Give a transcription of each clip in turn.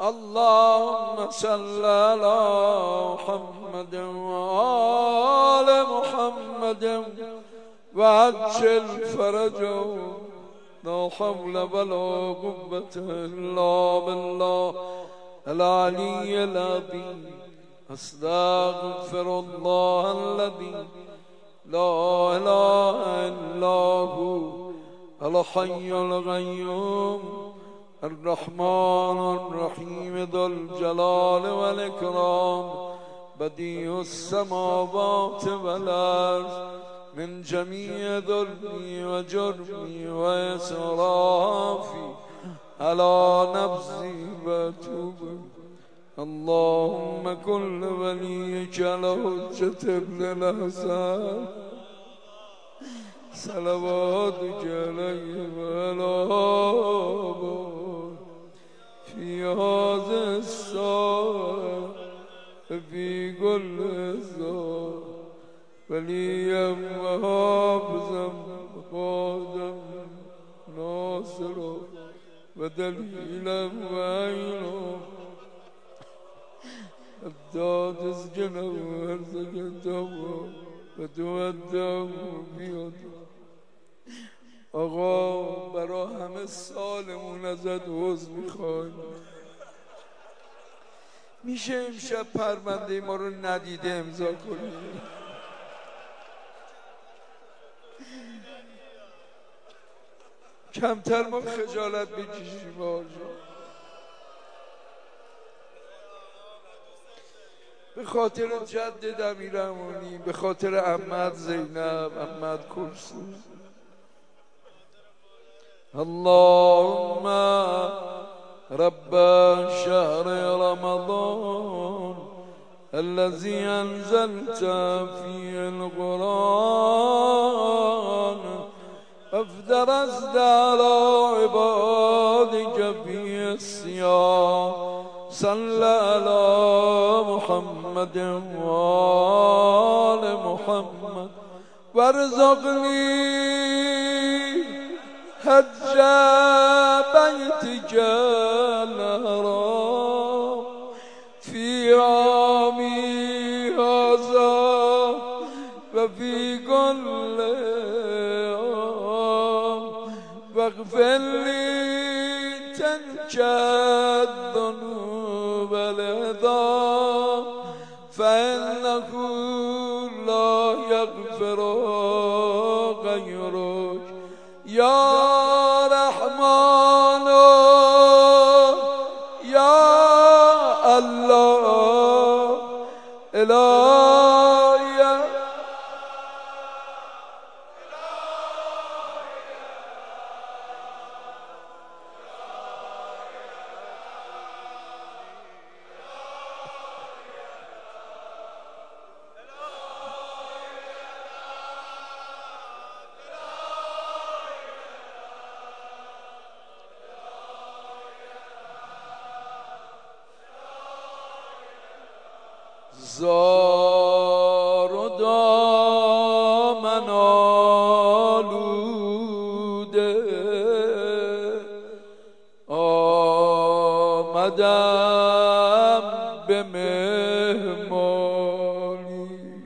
اللهم صل على محمد وآل محمد وعجل فرجهم لا حول ولا قوة إلا بالله العلي العظيم أستغفر الله الذي لا إله إلا هو الحي القيوم الرحمن الرحيم ذو الجلال والإكرام بديع السماوات والأرض من جميع ذلي وجرمي وإسرافي على نفسي وأتوب. اللهم كل وليك الحجة ابن الحسن صلواتك عليه وعلى آله في هذا الساعة في كل ساعة وليا وحافظا وقادا ناصرا ودليلا وعينا حتى تسجنه وارزقته وتودعه بيده. آقا برا همه سالمون ازت عذر میخوایم. میشه امشب پرونده ما رو ندیده امضا کنیم؟ کمتر ما خجالت بکشیم آقا. به خاطر جد امیرالمومنین، به خاطر عمت زینب، عمت کلثوم. اللهم رب شهر رمضان الذي أنزلت فيه القرآن افدرست على عبادك فيه الصيام صل على محمد وآل محمد وارزقني حج بيتك الحرام في عامي هذا وفي كل عام واغفر لي تلك الذنوب العظام فإنه لا يغفر غيرك يا رحمن يا الله إلهي. زار و دامن آلوده آمدم به مهمانی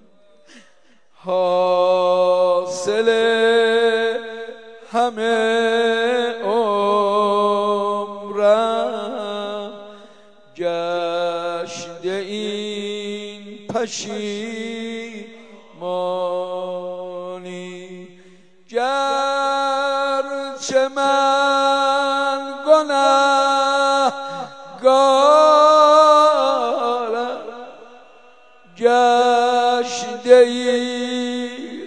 حاصل همه عمرم گشته این پشیمانی گرچه من گنه‌گارم گشته ای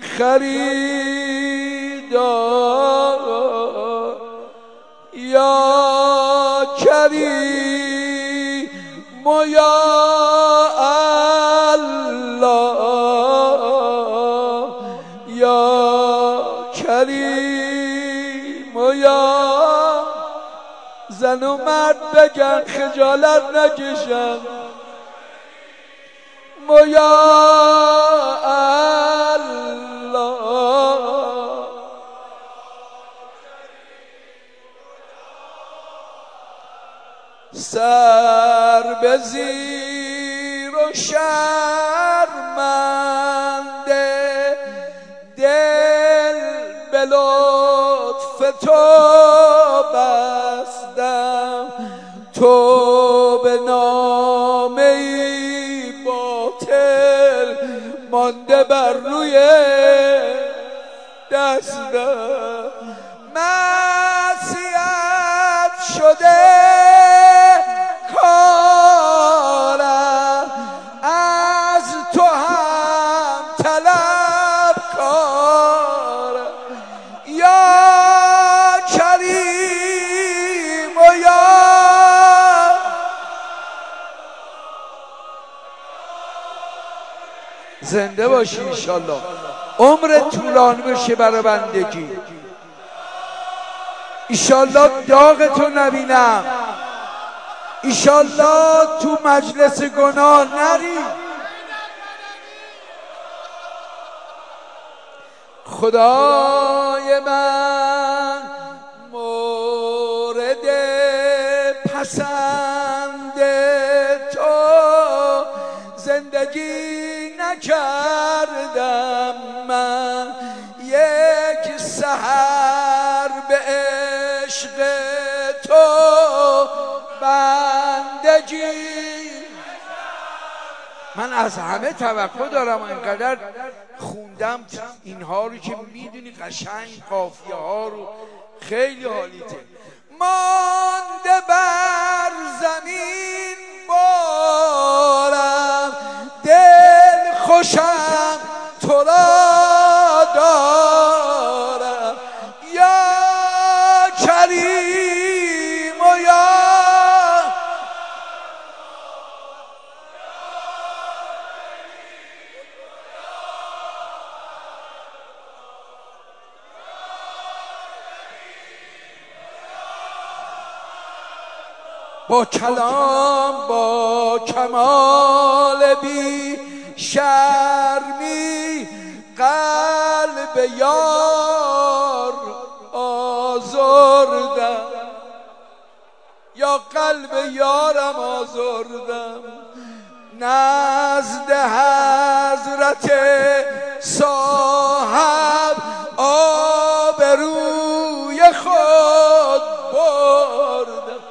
خریدار یا کریم و یا الله یا کریم و یا زن و مرد بگن خجالت نکشن و یا الله سر به زیر و شرمنده، دل به لطف تو بستم، تو به نامه‌ای باطل مانده بر روی دستم. معصیت شده کارم، از تو هم طلب کارم. یا کریم و یا زنده باشی انشالله، عمر طولانی بشه برای بندگی، ایشالله داغتو نبینم، ایشالله تو مجلس گناه نری. خدای من مورد پسند تو زندگی نکردم من، یک سحر به عشق تو بندگی. من از همه توقع دارم، اینقدر خوندم اینها رو که میدونی قشنگ قافیه ها رو خیلی حالیته. مانده بر زمین بارم، دل خوشم تو را دارم. یا کریم و یا با کلام با کمال بی شرمی قلب یار آزردم، یا قلب یارم آزردم. نزد حضرت صاحب آبروی خود بردم،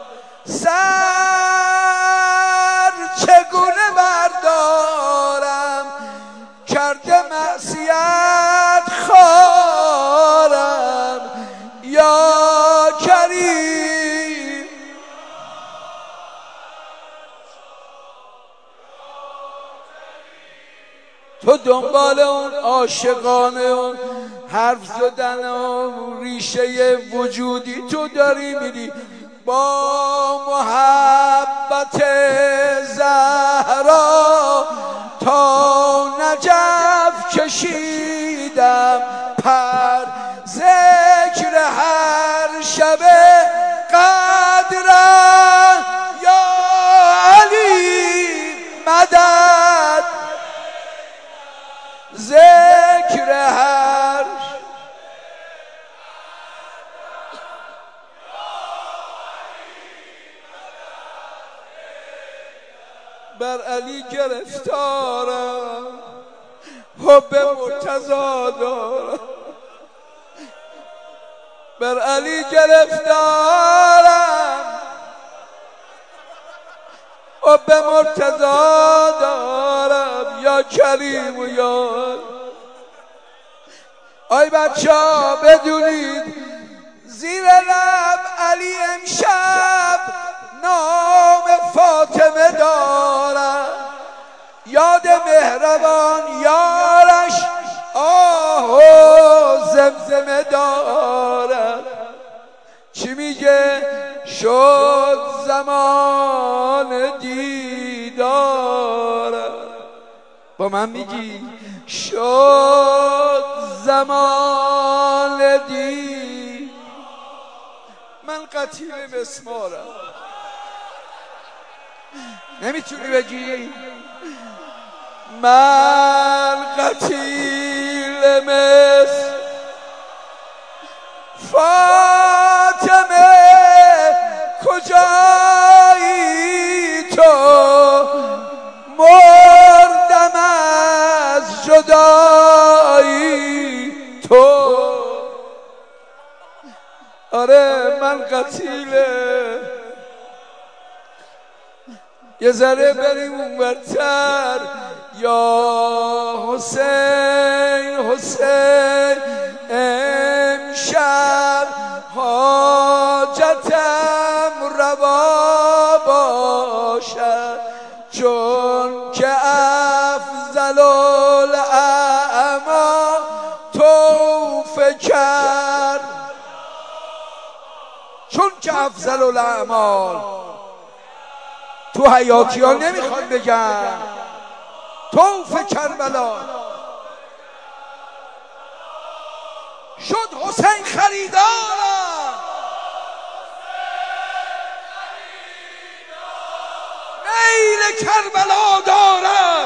سر چگونه بردارم کرده معصیت خارم. یا کریم تو دنبال اون عاشقانه اون حرف زدن و ریشه وجودی تو داری میری، با محبت زهرا تا نجف کشیدم پر، ذکر هر شب قدرم. یا علی مدد، ذکر هر بر علی گرفتارم، حب مرتضی دارم، بر علی گرفتارم، حب مرتضی دارم. یا کریم و یا آی بچه ها بدونید زیر لب علی امشب نام فاطمه دارم، یاد مهربان یارش آه و زمزمه دارم. چی میگه؟ شد زمان دیدارم، با من میگی شد زمان دید. من قتیل مسمارم، نمیتونی بگی من قتیل مس فاطمه کجایی؟ تو مردم از جدایی تو. آره من قتیله. یه ذره بریم اونورتر. یا حسین حسین امشب حاجتم روا باشد، چون که افضل الاعمال توفه کرد، چون که افضل الاعمال تو حیاتی ها نمیخواد بگم توفه کربلا شد حسین خریدارم، میل کربلا دارم.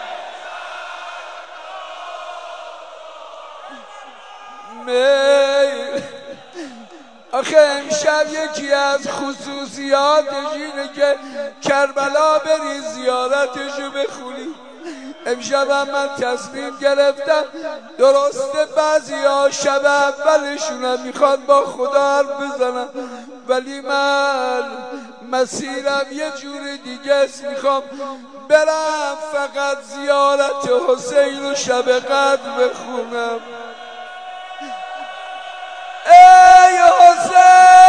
میل آخه امشب یکی از خصوصیاتش اینه که کربلا بری زیارتشو بخونی. امشب هم من تصمیم گرفتم، درسته بعضی ها شب اولشون هم میخوان با خدا حرف بزنن، ولی من مسیرم یه جور دیگه است، میخوام برم فقط زیارت حسین و شب قدر بخونم. ای حسین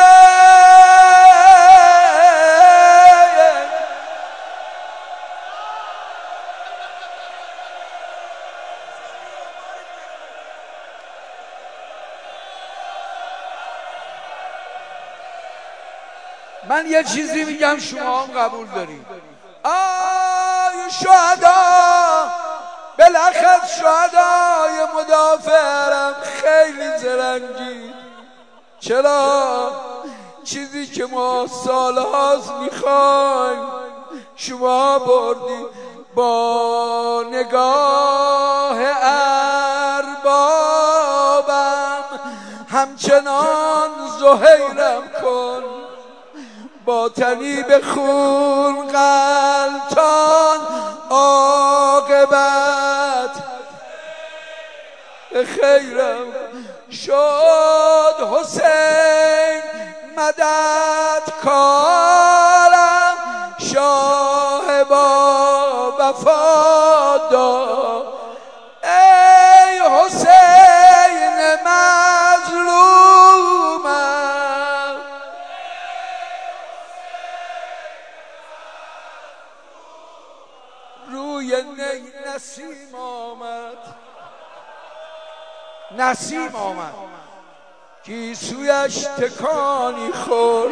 من یه چیزی میگم شما هم قبول دارید. آی شهدا، بالاخره شهدای مدافعرم خیلی زرنگی. چرا؟ چیزی که ما سالهاست میخوایم شما بردی. با نگاه اربابم همچنان زهیرم کن، با تنی به خون غلطان عاقبت خیرم شد. حسین مدد کارم شاه با وفادار. ای حسین مظلومم، روی نسیم آمد، نسیم آمد گیسویش تکانی خورد،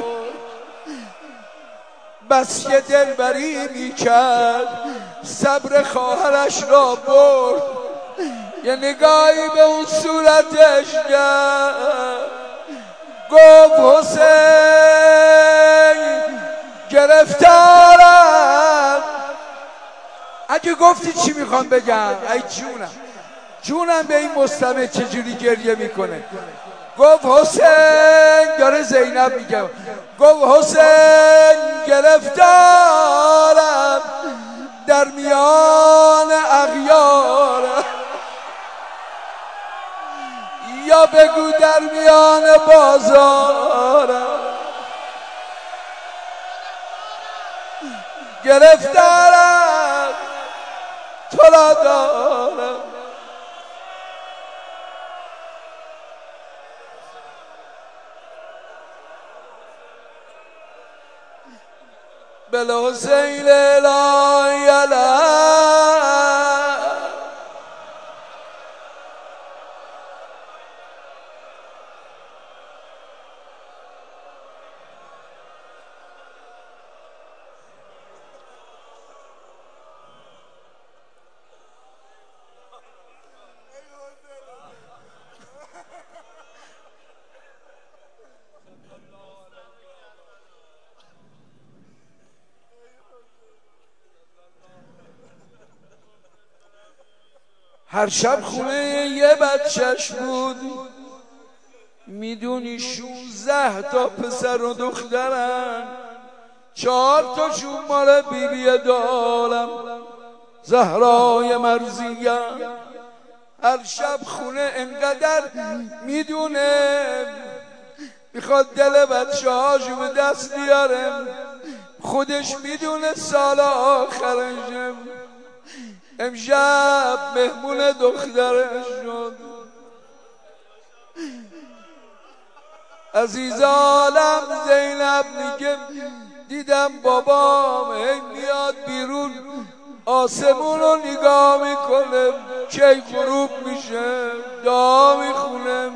بس که دلبری میکرد صبر خواهرش را برد. یه نگاهی به اون صورتش کرد، گفت حسین گرفتارم. اگه گفتی چی میخوام بگم؟ ای جونم به این مستمع چجوری گریه میکنه. گفت حسین، داره زینب میگه، گفت حسین گرفتارم در میان اغیارم، یا بگو در میان بازارم. گرفتارم تو را دارم. بالحسین لا یلا. هر شب خونه یه بچهش بود، میدونی 16 تا پسر و دخترن. 4 تاشون مال بیبی دارم زهرای مرزیه. هر شب خونه انقدر میدونه میخواد دل بچه هاشو به دست بیاره، خودش میدونه سال آخرش. امشب مهمون دخترش شد. عزیز عالم زینب میگه دیدم بابام هی میاد بیرون آسمون رو نگاه میکنه کی غروب میشه دعا میخونه،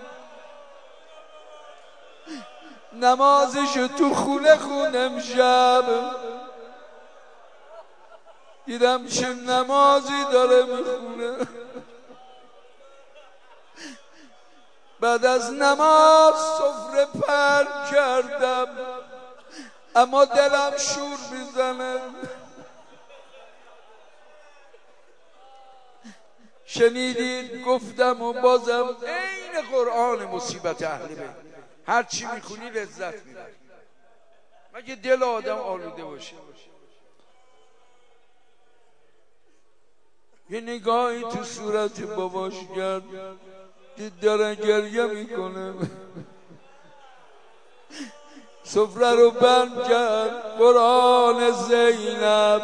نمازشو تو خونه خوندم شب. دیدم چه نمازی داره میخونه. بعد از نماز سفره پر کردم اما دلم شور میزنه. شنیدید گفتم و بازم عین قرآن مصیبت اهل بیت، هر چی میخونی لذت میبری مگه دل آدم آلوده باشه. یه نگاهی تو صورت باباش کرد دید داره گریه میکنه. سفره رو بند کرد. قرآن زینب،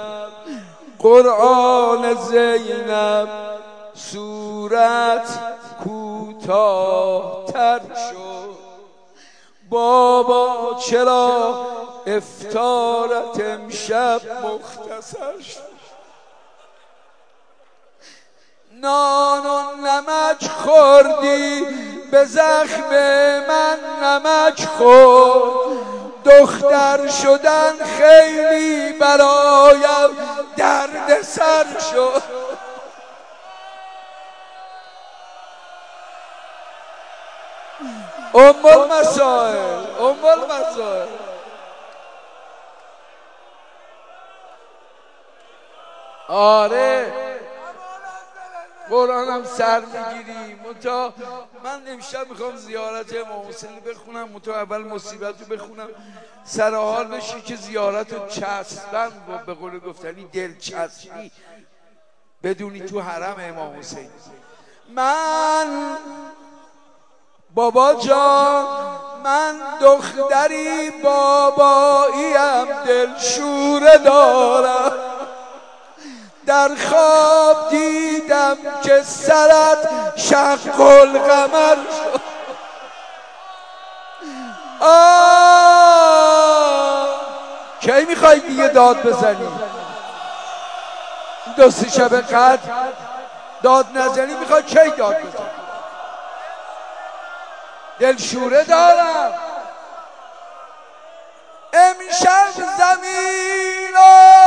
قرآن زینب، صورت کوتاه‌تر شد. بابا چرا افطارت امشب مختصر شد؟ نان و نمک خوردی به زخم من نمک خور، دختر شدن خیلی برایم درد سر شد. ام المسائل، ام المسائل. آره قرآنم سر میگیری. من امشب میخوام زیارت امام حسین بخونم، اول مصیبت رو بخونم سر حال بشی که زیارت رو چسبن به قول گفتنی دلچسبی بدونی تو حرم امام حسین. من بابا جان من دختری باباییم دلشوره دارم، در خواب دیدم که سرت شق القمر شد. کی میخوای دیگه داد بزنی؟ 2-3 شب قدر داد نزنی، میخوای کی داد بزنی؟ دلشوره دارم. امشب زمین و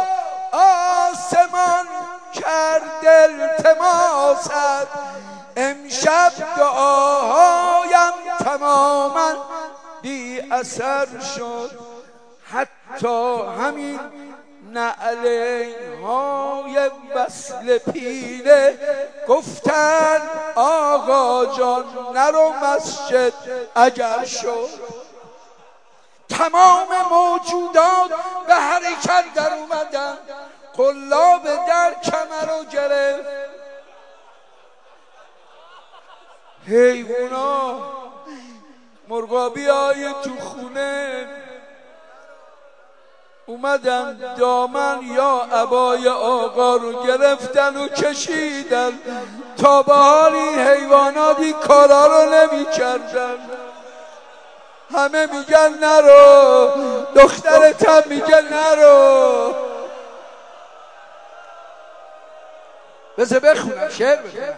آسمان کرد التماست، امشب دعاهایم تماما بی اثر شد. حتی همین نعلین‌های وصل پیله گفتن آقا جان نرو مسجد اگر شد. تمام موجودات به حرکت در اومدن، قلاب در کمر رو گرفت. حیوونا مرغابی های تو خونه اومدن دامن یا عبای آقا رو گرفتن و کشیدن. تا به حالی حیواناتی کارا رو نمی کردن. همه میگن نرو، دخترت هم میگه نرو. بذار بخونم شعر بخونم.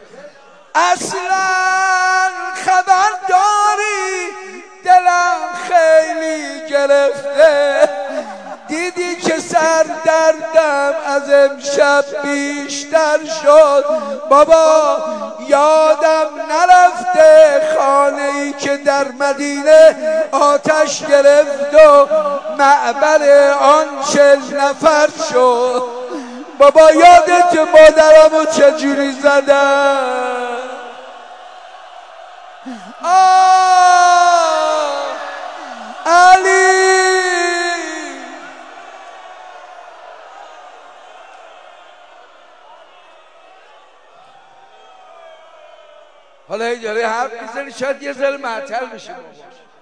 اصلا خبر داری دلم خیلی گرفته، دیدی که سر دردم از امشب بیشتر شد. بابا یادم نرفته خانه‌ای که در مدینه آتش گرفت و معبر آن 40 نفر شد. بابا یادت مادرمو چجوری زدن؟ علی هی داره حرف میزنی شاید یه ذره معطل بشه بابا.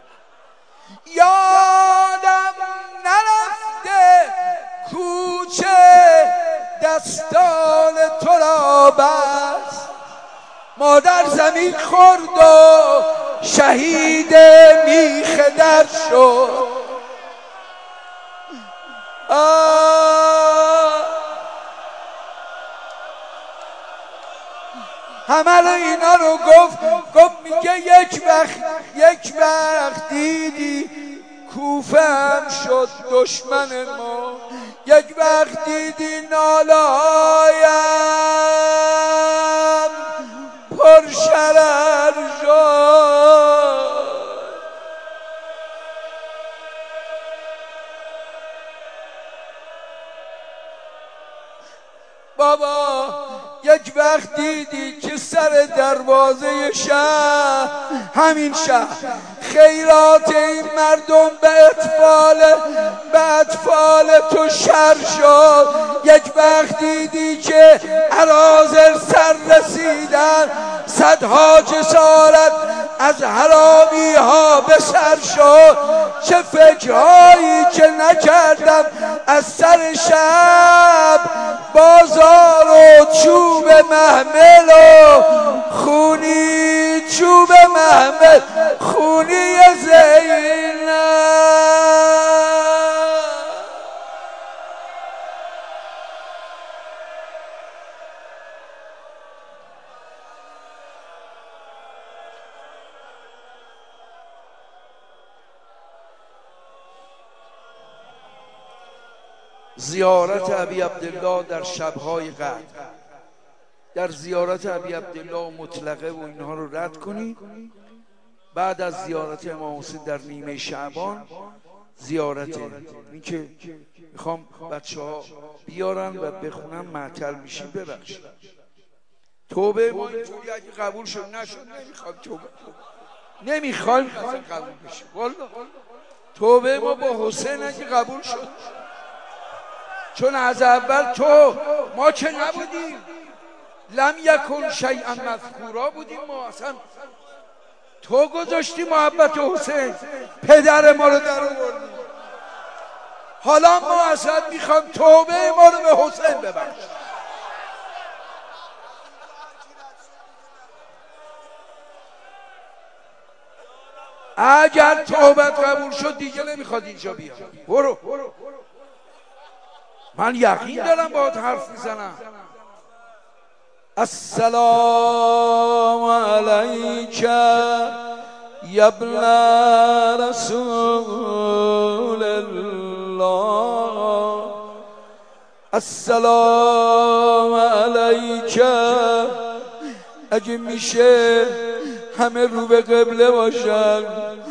یادم نرفته کوچه دستان تو را بست، مادر زمین خورد و شهید میخ در شد. همه رو اینا رو گفت میگه یک وقت دیدی کوفه هم شد دشمن ما، یک وقت دیدی ناله هایم پر شرر شد. بابا یک وقت دیدی که سر دروازه شهر، همین شهر، خیرات این مردم به اطفال تو شر شد. یک وقت دیدی که اراذل سر رسیدن، صدها جسارت از حرامی ها به سر شد. چه فکرهایی که نکردم از سر شب، بازار و چوب محمل و خونی چوب محمل خونی زینب. زیارت ابی عبدالله در شبهای قدر، در زیارت ابی عبدالله مطلقه و اینها رو رد کنی. بعد از زیارت امام حسین در نیمه شعبان زیارت این که میخوام بچه ها بیارن و بخونن معطل میشی ببخشید. توبه ما اینطوری اگه قبول شد نشد نمیخواد توبه، نمیخوایم اصلا قبول بشیم. والله توبه ما با حسین اگه قبول شد، چون از اول تو ما که نبودیم، لم یکن شیئا مذکورا بودیم ما، اصلا تو گذاشتی محبت حسین، پدر ما رو در آوردی. حالا ما اصلا میخوام توبه ما رو به حسین ببخش. اگر توبت قبول شد دیگه نمیخواد اینجا بیاد. برو من یقین دارم باهات حرف میزنم. السلام علیک یا ابن رسول الله، السلام علیک. اگه میشه همه رو به قبله باشن.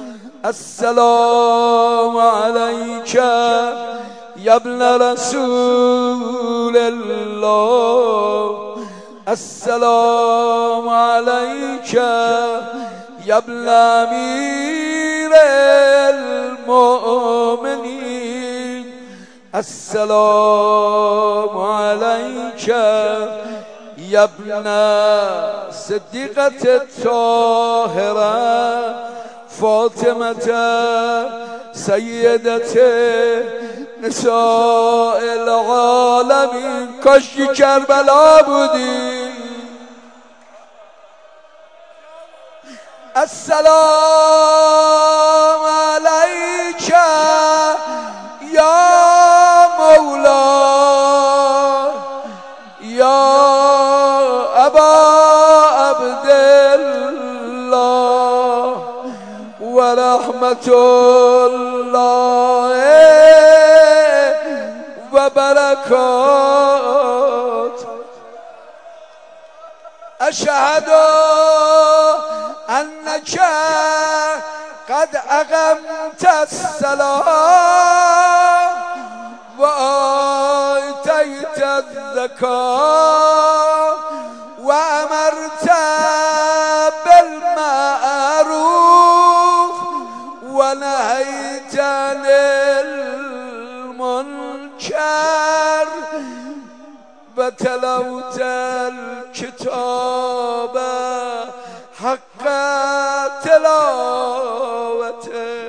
السلام علیک یا ابن رسول الله، السلام علیک یا ابن امیر المؤمنین، السلام علیک یا ابن صدیقة الطاهرة فاطمة سیدة نساء العالمین. کاش که کربلا بودی. السلام علیک یا مولا یا ابا عبدالله و رحمت الله و برکات. اشهد انک قد اقمت الصلاة و آتیت الزکاة و امرت بالمعروف و نهیت عن المنکر و تلوت الکتاب حق تلاوته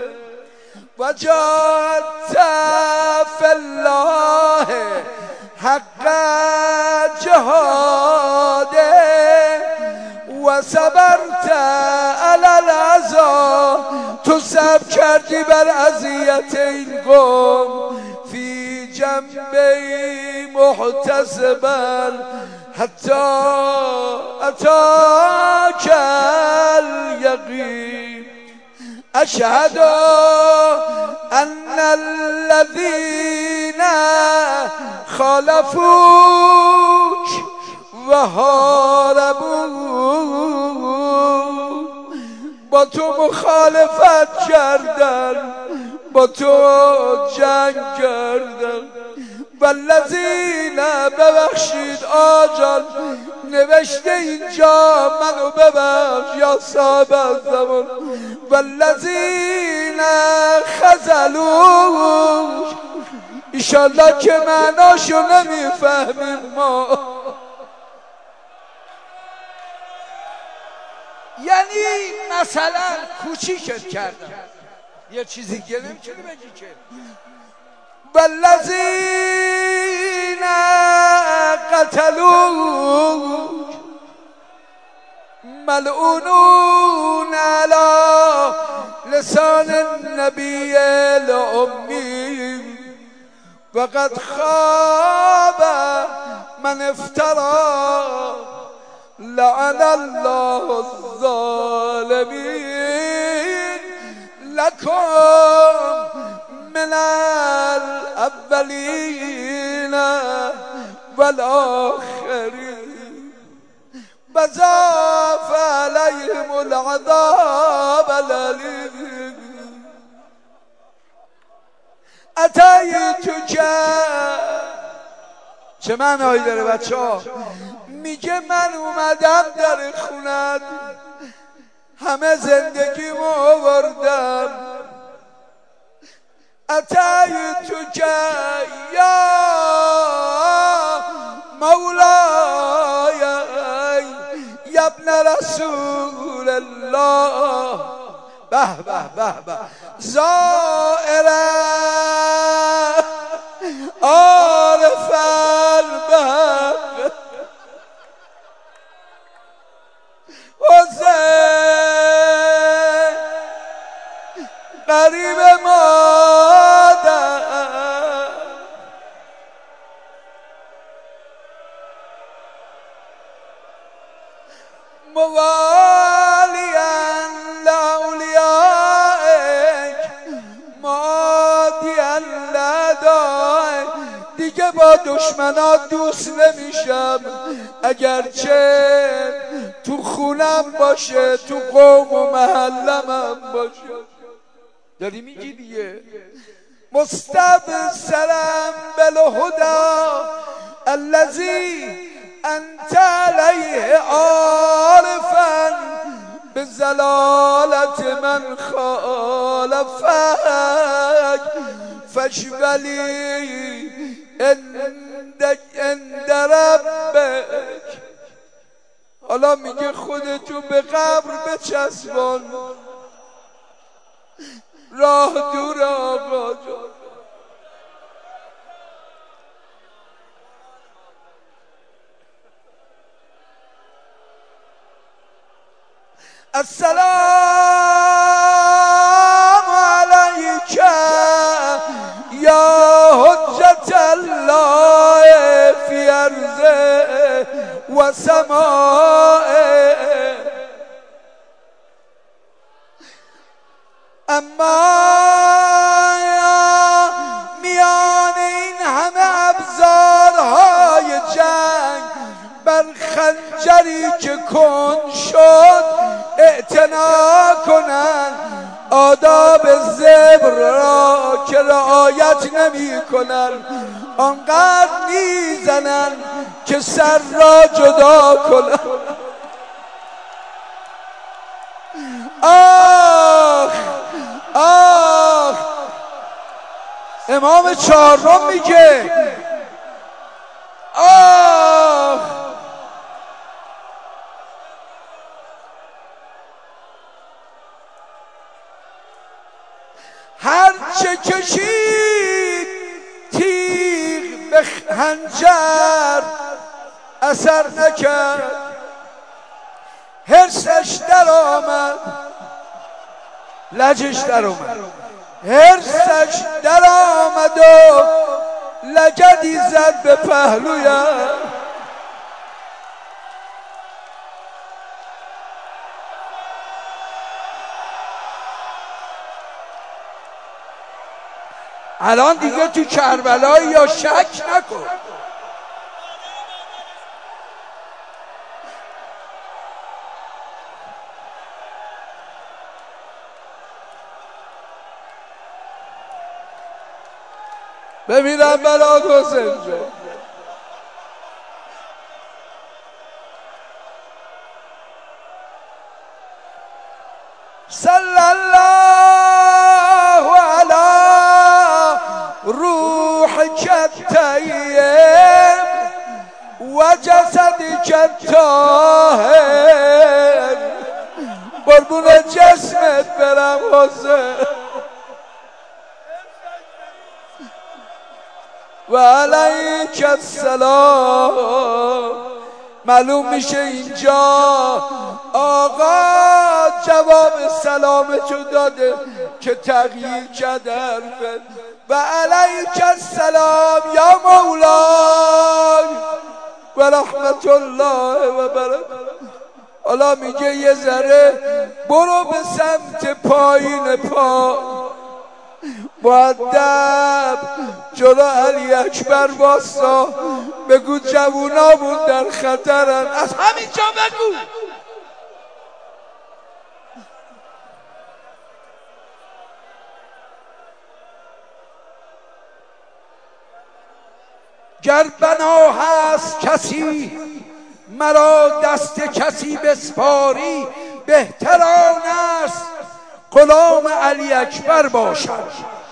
وجاهدت في الله حق جهاده و صبرت علی العذا تو صبر کردی بر اذیت این قوم فی جنبی محتسبا حتی اتاک الیقین اشهد ان الذین خالفوک و حاربوک با تو مخالفت کردن با تو جنگ کردن والذین ببخشید آجان نوشته اینجا منو ببخش یا صاحب زمان والذین خذلوک ایشالله که معناشو نمیفهمیم ما یعنی مثلا کوچیکت کردن یه چیزی که نمیتونی بگی که والذین قتلوک ملعونون علی لسان النبی الأمی وقد خاب من افترى لعن الله الظالمین لکم من الاولین والآخرین وضاف علیهم العذاب الألیم اتیتک چه معنایی داره بچه ها؟ میگه من اومدم در خونت همه زندگیمو آوردم اتیتک یا مولای یا ابن رسول الله به به به به زائره عارف البحق حسین قریب مادر موالیا لاولیائک مادیا لدائک دیگه با دشمنات دوست نمیشم اگرچه تو خونم باشه تو قوم و محلم باشه داری میگی دیگه مستبصرم بالهدی الذی انت علیه عارفا بزلالت من خالفک فاشولی عند ربک حالا میگه خودتو به قبر بچسبان راه دور آقا جان السلام علیک یا حجت الله فی ارضه و سمائه اما میان این همه ابزارهای جنگ بر خنجری که کن شد اعتنا کنن آداب زبر را که رعایت نمی کنن آنقدر میزنن که سر را جدا کنن آخ آخ امام چهارم میگه آخ کشید تیغ به خنجر اثر نکرد، حرصش در آمد لجش در آمد، حرصش در آمد و لگدی زد به پهلویم. الان دیگه تو کربلایی یا شک نکن. ببینم برات حسین جان. صلی الله علی روحک الطیب و جسدک الطاهر. قربون جسمت برم حسین. و علیک السلام. معلوم میشه اینجا آقا جواب سلامتو داده که تغییر کرده حرفت. و علیک السلام یا مولای و رحمت الله و برکاته. حالا میگه یه ذره برو به سمت پایین پا، مؤدب جلو علی اکبر واسا، بگو جوونامون در خطرن. از همینجا بگو. گر بنا هست کسی مرا دست کسی بسپاری، بهتر آن است غلام علی اکبر باشد.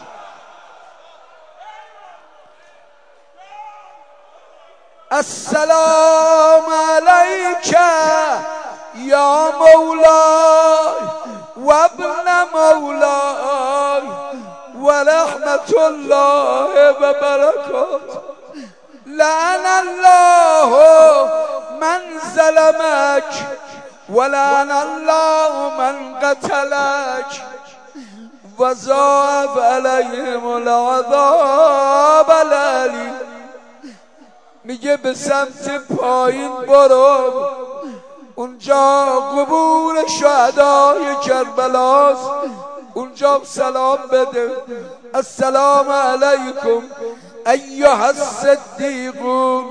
السلام علیک یا مولای و ابن مولای و رحمت الله و برکاته. لعن الله من ظلمک و لعن الله من قتلک و ضاعف علیهم العذاب العلیم. میگه به سمت پایین برو، اونجا قبور شهدای کربلاست، اونجا سلام بده. السلام علیکم ایها الصدیقون،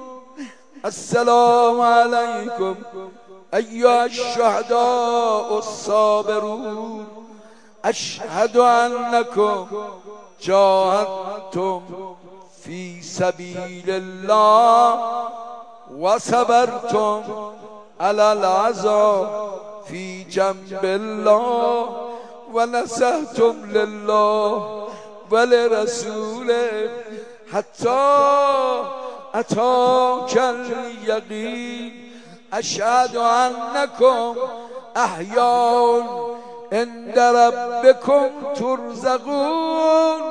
السلام علیکم ایها الشهداء الصابرون، اشهد انکم جاهدتم فی سبیل الله و صبرتم علی العذاب فی جنب الله و نصحتم لله و لرسوله حتی اتاک الیقین. اشهد انکم احیاء عند ربکم ترزقون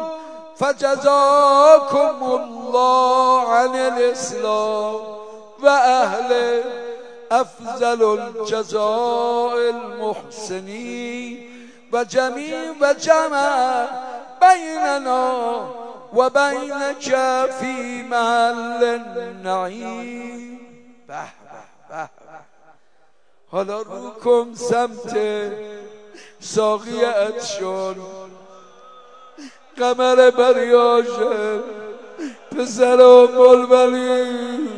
فجزاكم الله عن الاسلام و اهل افضل الجزاء المحسنین و جمع بیننا و بینک فی محل النعیم. به به به. حالا رو کن سمت ساقی عطشان، قمر بریاشه، پسر ام الولی.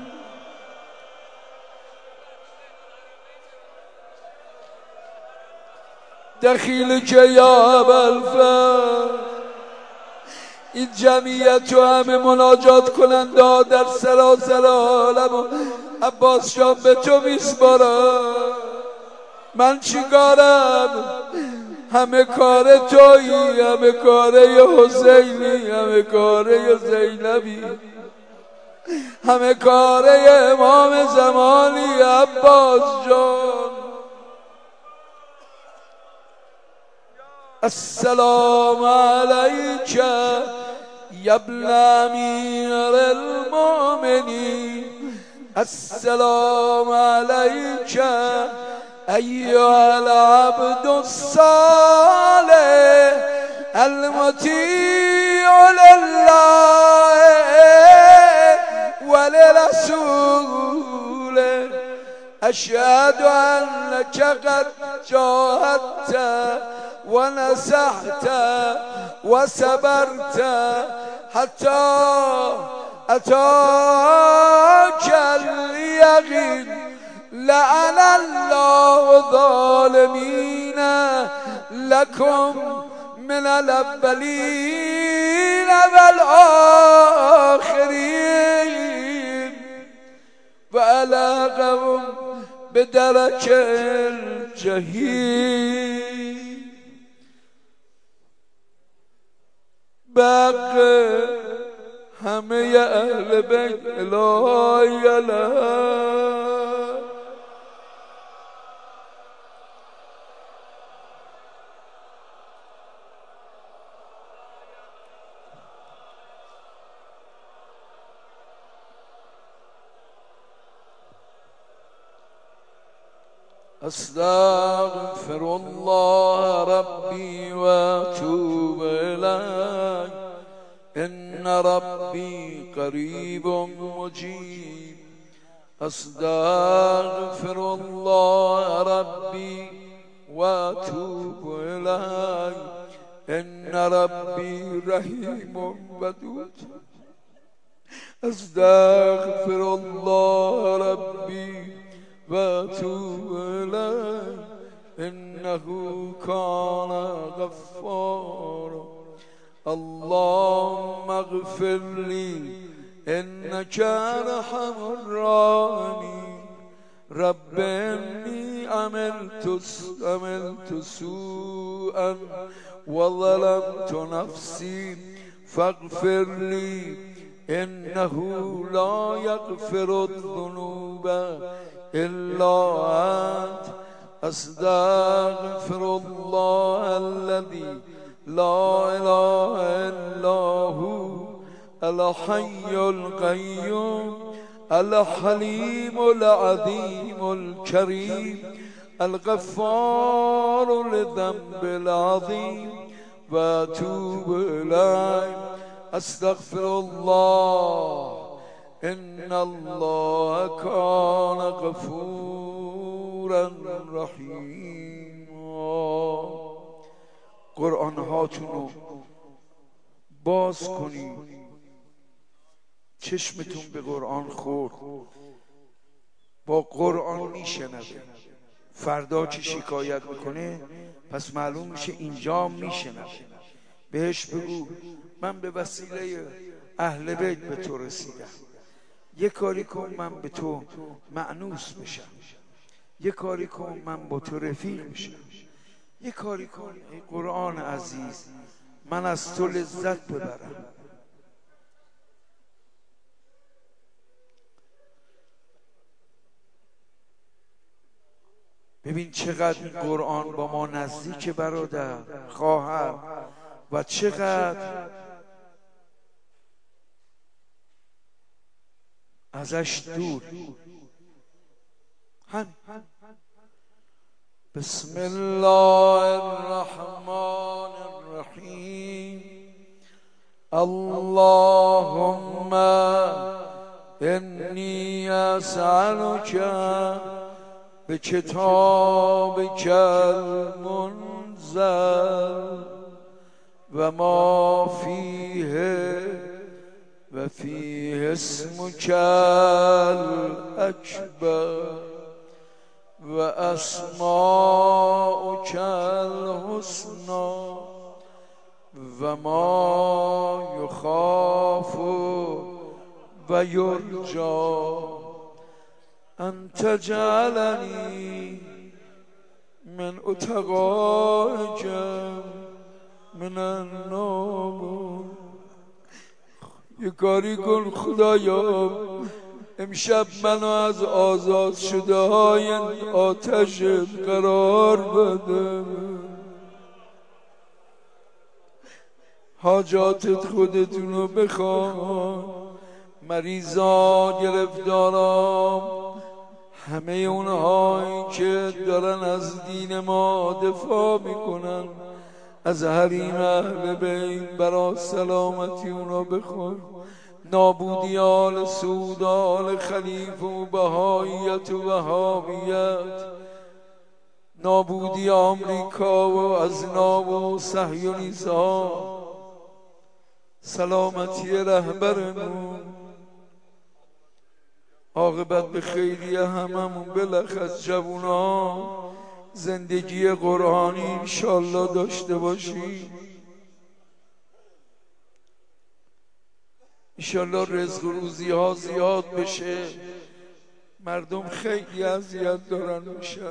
دخیل که یا ابوالفضل. این جمعیت رو همه مناجات کنند در سراسر عالم. عباس جان به تو میسپارم. من چی کارم؟ همه کار تویی، همه کار حسینی، همه کار زینبی، همه کار امام زمانی عباس جان. السلام عليك يا ابن أمير المؤمنين السلام عليك أيها العبد الصالح المطيع لله ولرسوله أشهد أنك قد جاهدت ونصحت وصبرت حتى أتاك اليقين لعن الله الظالمين لكم من الأولين والآخرين وألاقهم بدرك الجحيم باقي همه اهل بیت الهی علیه استغفر الله ربي واتوب إليه إن ربي قريب مجيب استغفر الله ربي واتوب إليه إن ربي رحيم ودود استغفر الله ربي واتوب إليه إنه كان غفارا اللهم اغفر لي إنك أرحم الراحمين رب إني عملت سوءا وظلمت نفسي فاغفر لي إنه لا يغفر الذنوب إلا أنت أستغفر الله الذي لا إله إلا هو الحي القيوم الحليم العظيم الكريم الغفار للذنب العظيم وأتوب إليه أستغفر الله إن الله كان غفورا رحيما قرآن هاتونو باز کنید چشمتون به قرآن خورد با قرآن میشنوه فردا که شکایت میکنه پس معلوم میشه اینجا میشنوه بهش بگو من به وسیله اهل بیت به تو رسیدم یه کاری کن من به تو مأنوس بشم یه کاری کن من با تو رفیق بشم یه کاری کن ای قرآن عزیز من از تو لذت ببرم ببین چقدر این قرآن با ما نزدیک برادر خواهر و چقدر ازش دور بسم الله الرحمن الرحیم اللهم انی اسألک بکتابک المنزل و ما فیه و فیه اسمک الاکبر و اسماؤک الحسنی و ما یخاف و یرجا ان تجعلنی من اتقائک من النار یه کاری کن خدایا امشب منو از آزاد شده های آتش قرار بده حاجاتت خودتونو بخوان. مریضا، گرفتارام، همه اونهایی که دارن از دین ما دفاع میکنن، از حریم اهل بیت، برا سلامتی اونا بخوان. نابودی آل سعود، آل خلیفه و بهاییت و وهابیت، نابودی آمریکا و ازنا و صهیونیست‌ها، سلامتی رهبرمون، عاقبت به خیریه هممون، بلخص جوونا زندگی قرآنی انشالله داشته باشیم. انشالله رزق و روزی ها زیاد بشه. مردم خیلی اذیت دارن میشن.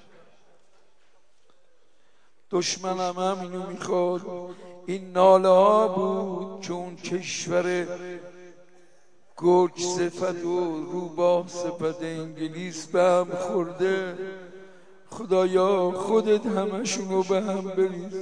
دشمنم همینو میخواد. این ناله ها بود که اون کشور گرگ صفت و روباه صفت انگلیس به هم خورده. خدایا خودت همشونو به هم بریز.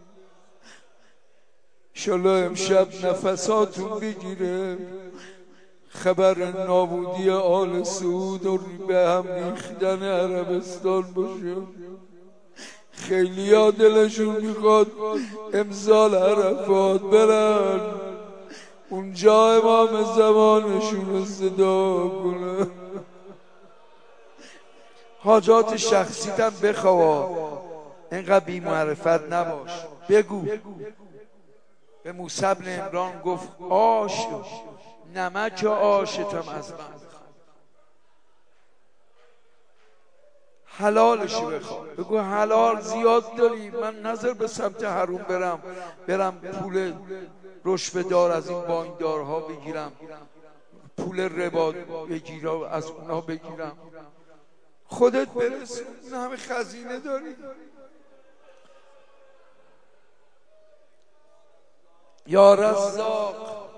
انشالله امشب نفساتون بگیره، خبر نابودی آل سعود و به هم ریختن عربستان باشه. خیلی ها دلشون میخواد امسال عرفات برن، اونجا امام زمانشون رو صدا کنه. حاجات شخصیتم بخوا، اینقدر بی معرفت نباش. بگو. به موسی بن عمران گفت آش نمک آشتم از من بخواه، حلالشو بخواه. بگو حلال زیاد داری، من نظر به سمت حروم برم پول رشوه دار از این بانکدارها بگیرم، پول ربا بگیرم، از اونا بگیرم. خودت برسون، این همه خزینه داری. یا رزاق،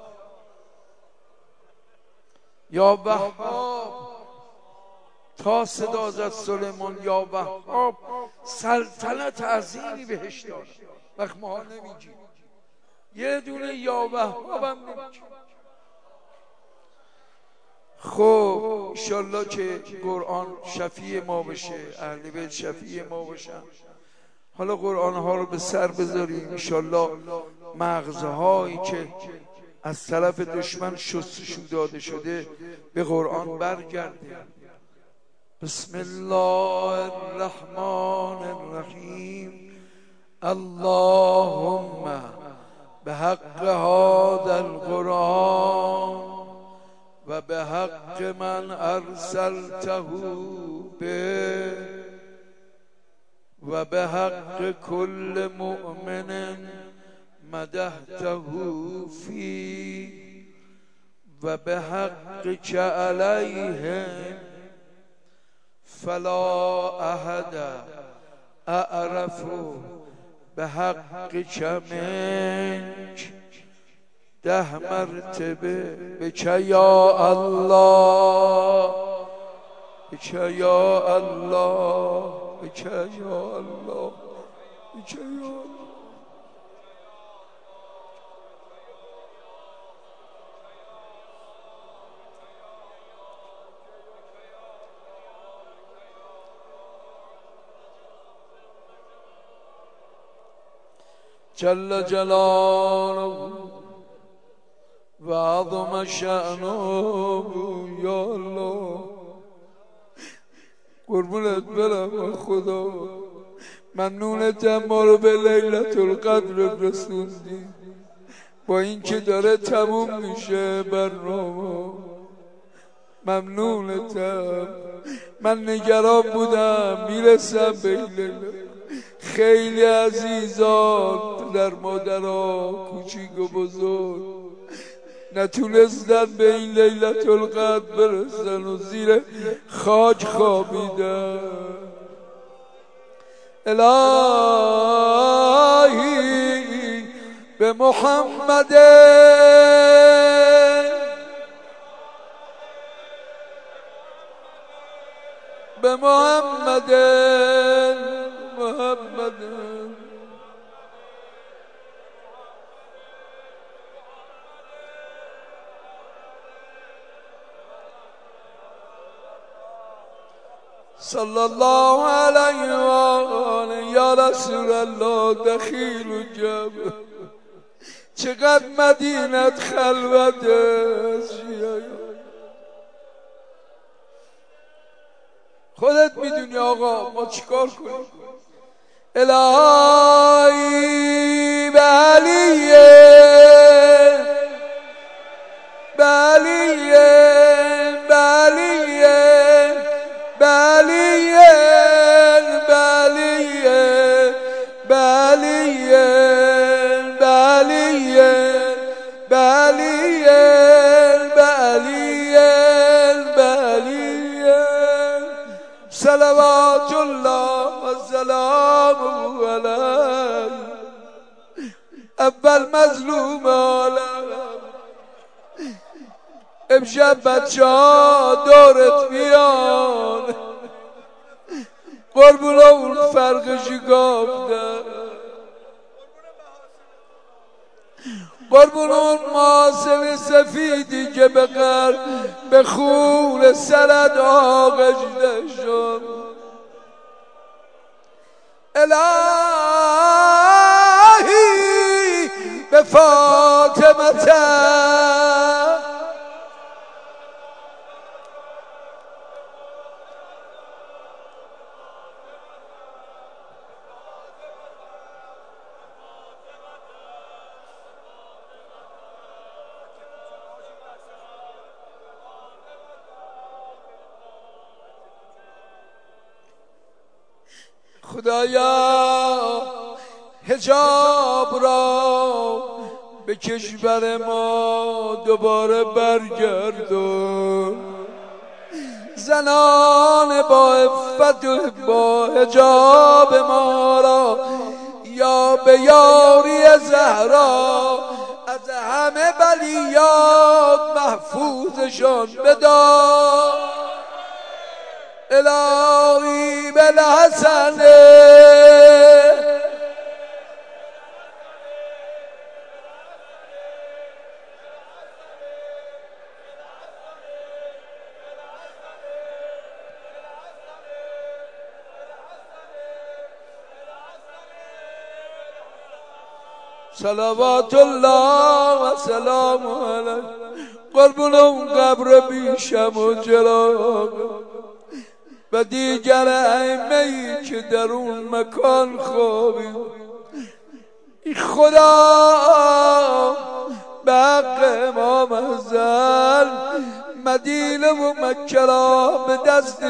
یا وهاب، تا صدا زد سلیمان یا وهاب، سلطنت عظیمی بهش داد. وقت ما نمیگیم یه دونه یا وهاب هم نمیگیم. خب انشالله که قرآن شفیع ما بشه، اهل بیت شفیع ما باشن. حالا قرآن ها رو به سر بذاریم، انشالله مغزهایی که از طرف دشمن شستشو داده شده به قرآن برگرده. بسم الله الرحمن الرحیم. اللهم به حق هذا القرآن و به حق من ارسلته به و به حق کل مؤمن مدحته فی و به حق که علیهم فلا احد اعرف به حق که منک 10 مرتبه بچه یا الله، بچه یا الله، بچه یا الله، بچه یا الله. جل جلاله و عظم شأنه. یا الله قربونت برم خدا، ممنونتم ما رو به لیلة القدر رسوندی. با این که داره تموم میشه برنامه، ممنونتم. من نگران بودم میرسم به این لیلة. خیلی عزیزان، پدر مادرها، کوچیک و بزرگ، نتونستن به این لیلة القدر برسن و زیر خاک خوابیدن. الهی به محمد به محمد صلی الله علیه و آله. یا رسول الله دخیل و جبه چقدر مدینت خلوت است. خودت میدونی آقا ما چیکار کنیم. الهی به علیه صلوات الله و سلامه علیه. اول مظلوم عالم امشب بچه ها دورت میان قربون اون فرقشی گفتن، قربون اون ماسم سفیدی که به خون سرت آغشته شد. الهی به فاطمه خدایا حجاب را به کشور ما دوباره برگردون. زنان با عفت و با حجاب ما را یا به یاری زهرا از همه بلیات محفوظشان بدار. الهی بالحسن صلوات الله و سلامه علیه. قربون اون قبر بیشم و جلال و دیگر ائمه‌ای که در اون مکان خوابی. ای خدا به حق امام ازل مدینه و مکه را به دست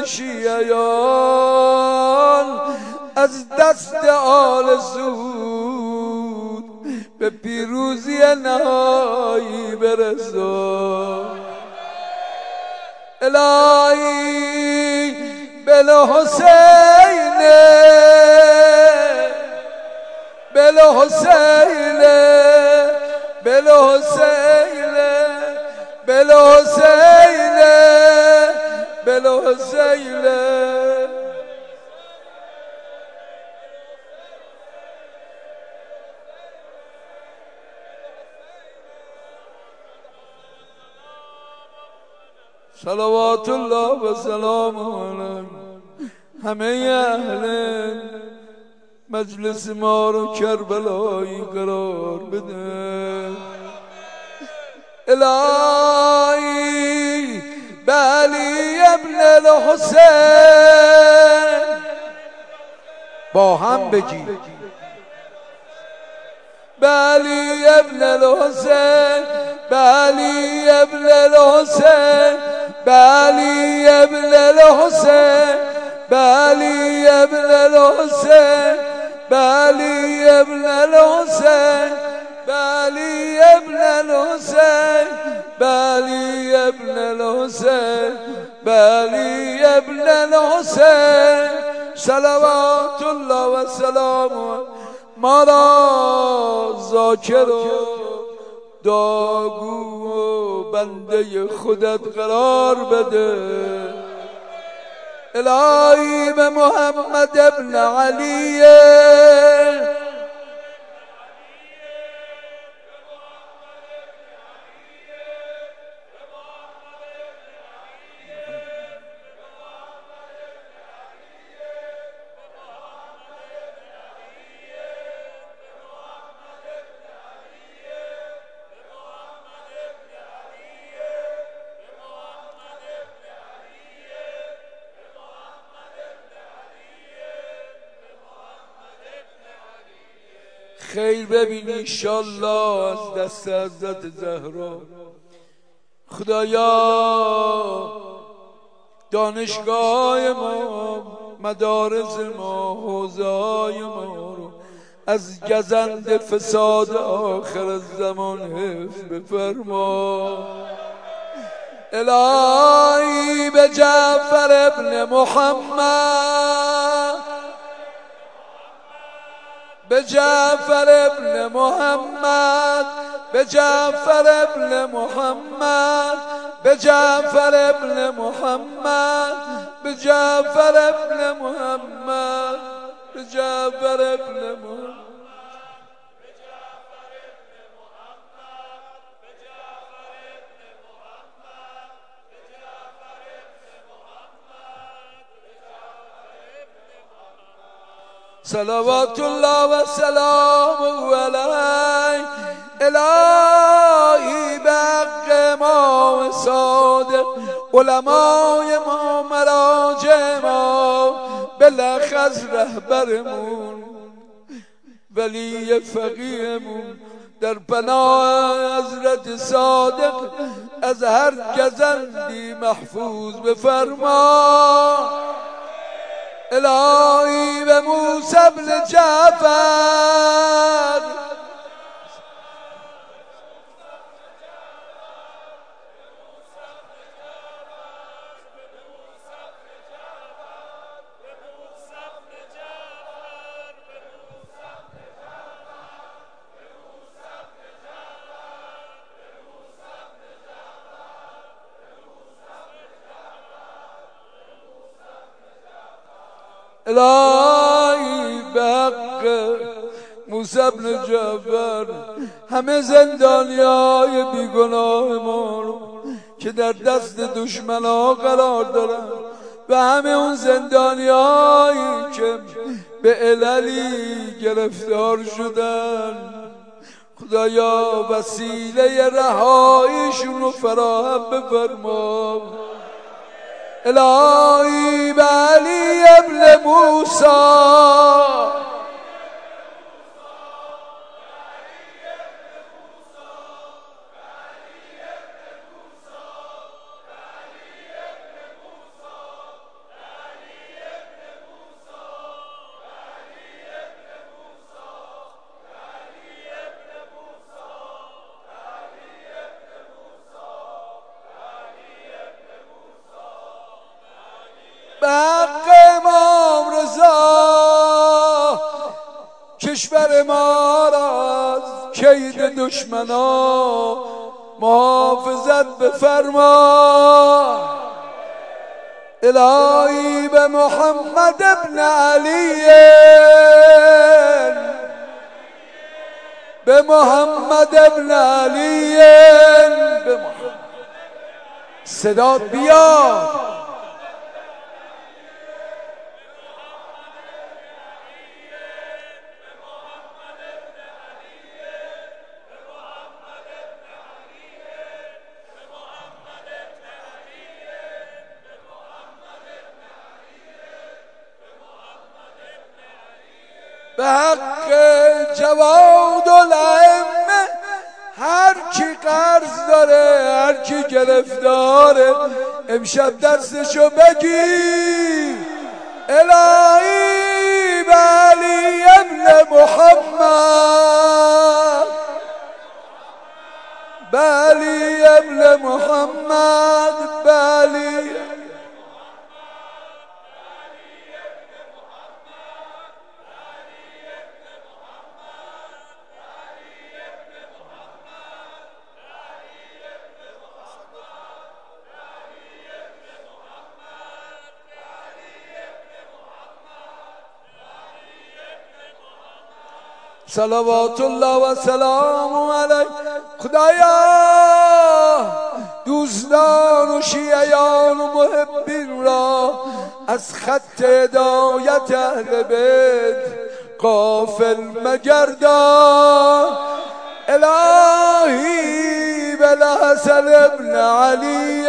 شیعیان از دست آل سود به پیروزی نهایی برسان. الهی بالحسین بالحسین بالحسین بالحسین بالحسین صلوات الله و سلامه علیه. همه اهل مجلس ما رو کربلایی قرار بده. الهی به علی ابن الحسین با هم بگی به علی ابن الحسین به علی ابن الحسین به علی ابن الحسین به علی ابن الحسین به علی ابن الحسین به علی ابن الحسین به علی ابن الحسین به علی ابن الحسین صلوات الله و سلامه. ما را ذاکر و داگو و بنده خودت قرار بده. الهی به محمد ابن علی خیر ببینی انشالله از دست حضرت زهرا. خدایا دانشگاه ما، مدارس ما، حوزه‌های ما رو از گزند فساد آخر الزمان حفظ بفرما. الهی به جعفر ابن محمد، به جعفر ابن محمد، به جعفر ابن محمد، به جعفر ابن محمد، به جعفر ابن محمد، به جعفر ابن محمد. صلوات الله و سلامه علیه. الهی به حق امام صادق، علمای ما، مراجع ما، بالاخص رهبرمون، ولی فقیهمون، در پناه حضرت صادق از هر گزندی محفوظ بفرما. الهی به موسی بن جعفر، الهی به حق موسی بن جعفر همه زندانیای بیگناه ما رو که در دست دشمنا قرار دارن و همه اون زندانیایی که به عللی گرفتار شدن، خدایا وسیله رهاییشون رو فراهم بفرما. الهی به علی ابن موسی، به حق امام رضا کشور ما را از کید دشمنا محافظت بفرما. الهی به محمد ابن علی، به محمد ابن علی، به محمد صدا بیاد. به حق جواد الائمه، هر کی قرض داره، هر کی گرفتاره، امشب دستشو بگیر. الهی به علی ابن محمد، به علی ابن محمد، به علی صلوات الله و سلام علیه. خدایا دوستان و شیعیان و محبین را از خط هدایت اهل بیت غافل مگردان. الهی بالحسن ابن علی،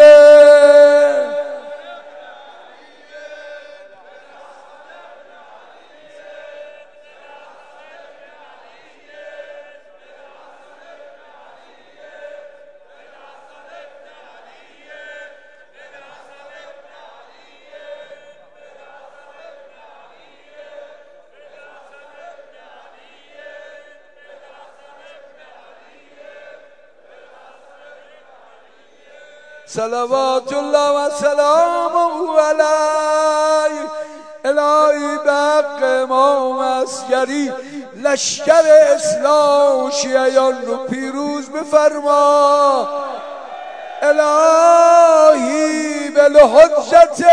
صلوات الله و سلامه علیه. الهی به حق امام عسکری لشکر اسلام و شیعیان رو پیروز بفرما. الهی بالحجت